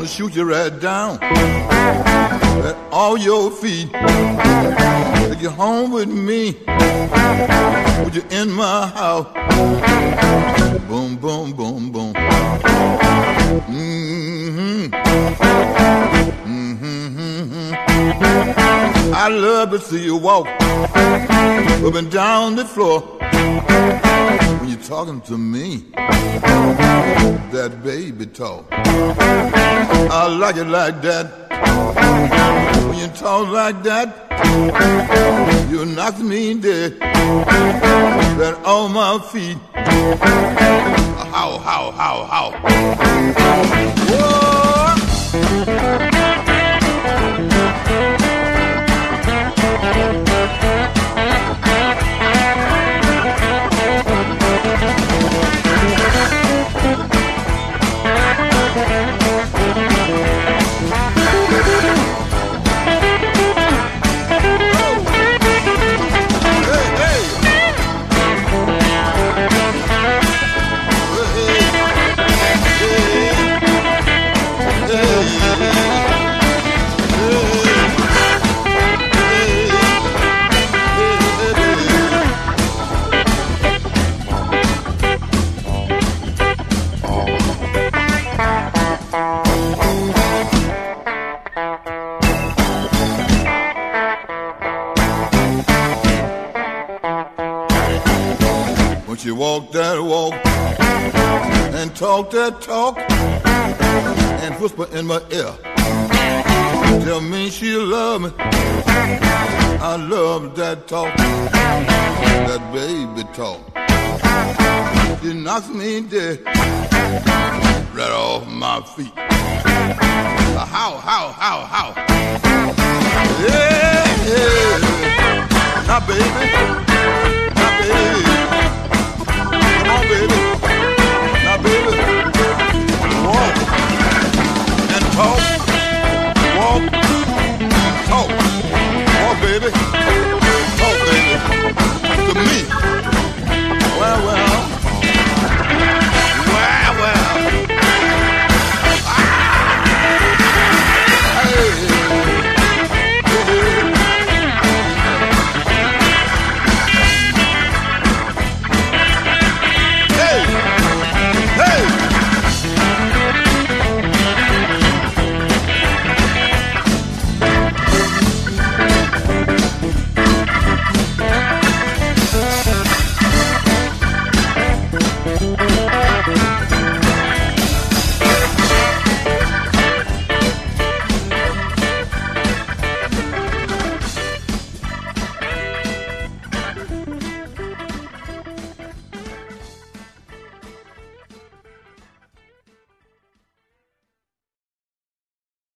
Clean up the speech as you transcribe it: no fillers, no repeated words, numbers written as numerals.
shoot you right down at all your feet. Take you home with me, put you in my house. Boom, boom, boom, boom. Mm-hmm. Mm-hmm, mm-hmm. I love to see you walk up and down the floor when you're talking to me, that baby talk. I like it like that. When you talk like that, you knock me dead. That on my feet. How, how, how, how. Whoa. She walk that walk and talk that talk and whisper in my ear. Tell me she love me. I love that talk, that baby talk. She knocks me dead right off my feet. How, how? Yeah, yeah. Now, baby. Now, baby. Come on, baby.